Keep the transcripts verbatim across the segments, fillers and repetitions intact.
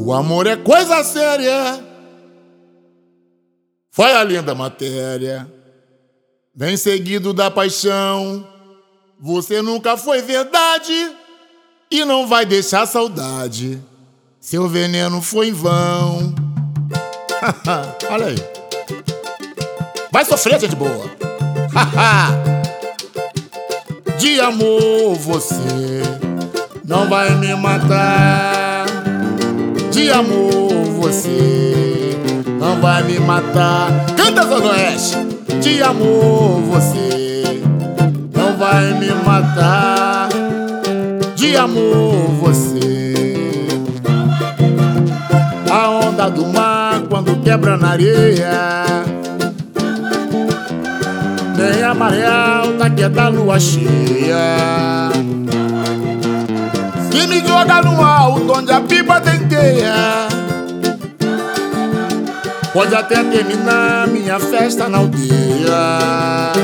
O amor é coisa séria, foi a linda matéria, vem seguido da paixão. Você nunca foi verdade e não vai deixar saudade. Seu veneno foi em vão. Olha aí. Vai sofrer, gente boa. De amor você não vai me matar. De amor você não vai me matar. Canta, Zona Oeste. De amor você não vai me matar. De amor você. A onda do mar quando quebra na areia, nem a maré alta que é da lua cheia. Se me joga no alto onde a pipa tenteia, pode até terminar minha festa na aldeia.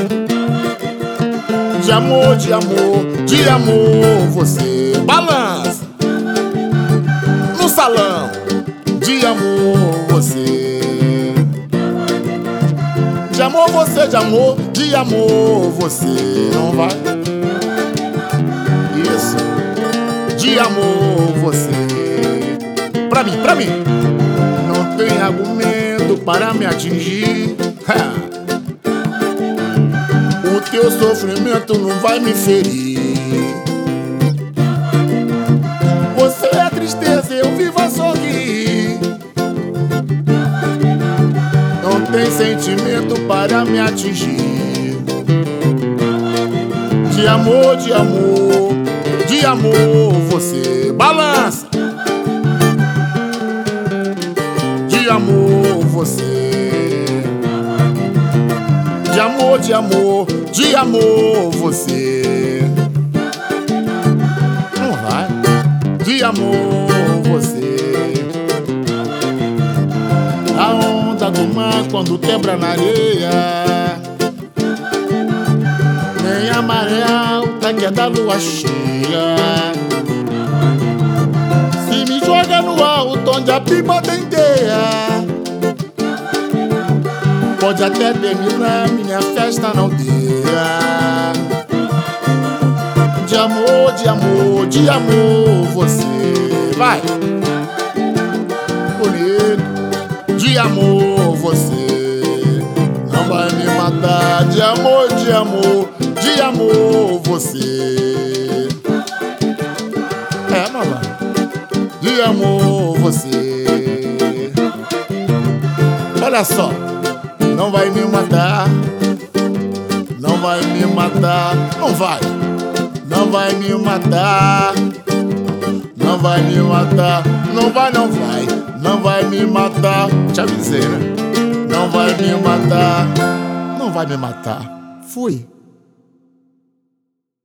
De amor, de amor, de amor você balança no salão. De amor você, de amor você, de amor, de amor você não vai. Isso, de amor você. Pra mim, pra mim, não tem argumento para me atingir. O teu sofrimento não vai me ferir. Você é tristeza, eu vivo a sorrir. Não tem sentimento para me atingir. De amor, de amor, de amor você balança. De amor você. De amor, de amor, de amor você. Não vai. De amor você. A onda do mar quando quebra na areia, nem a maré alta que é da lua cheia. Se me joga no alto onde a pipa tenteia, pode até terminar minha festa na aldeia. De amor, de amor, de amor você. Vai! Bonito. De amor você não vai me matar. De amor, de amor, de amor você. É, mamãe. De amor você. Olha só. Não vai me matar. Não vai me matar. Não vai. Não vai me matar. Não vai me matar. Não vai, não vai. Não vai me matar. Te avisei, né? Não vai me matar. Não vai me matar. Fui.